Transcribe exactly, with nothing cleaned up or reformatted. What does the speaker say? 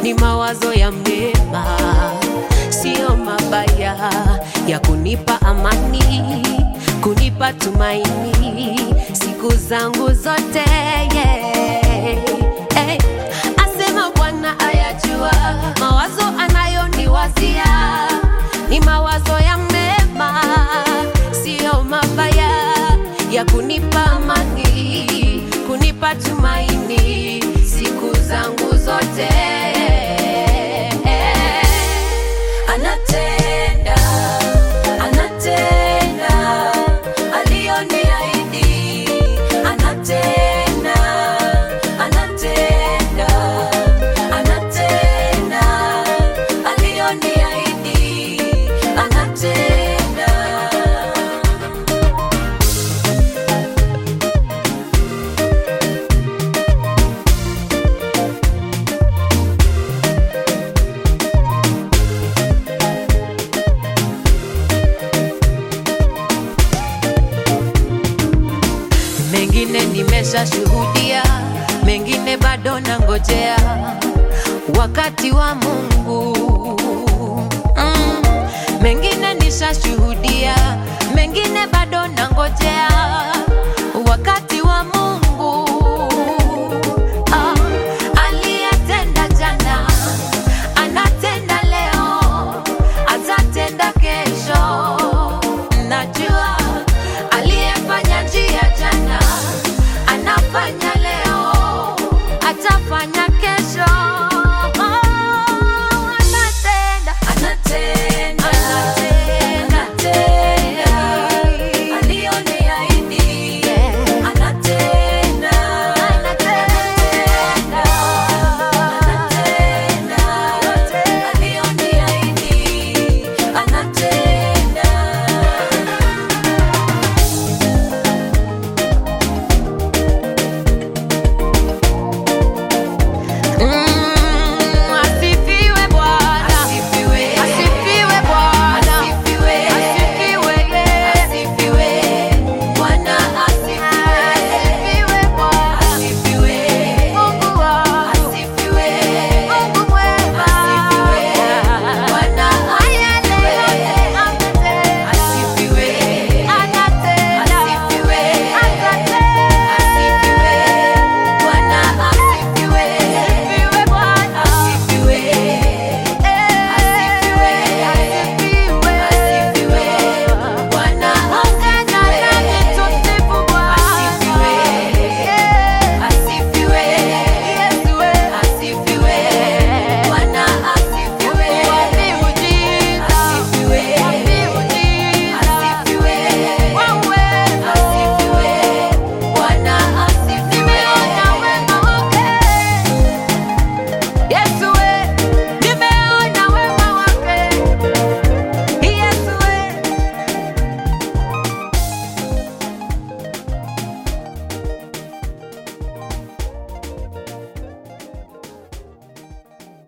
ni mawazo ya mema, sio mabaya, ya kunipa amani, kunipa tumaini siku zangu zote, yeah. Hey, asema Bwana ayajua mawazo anayoniwazia, ni mawazo ya mema, sio mabaya, ya kunipa amani, kunipa tumaini siku zangu zote. Anatenda, anatenda aliyoniahidi, anatenda, anatenda, anatenda aliyoniahidi, anatenda. Mengine nimesha shuhudia, mengine bado nangojea wakati wa Mungu.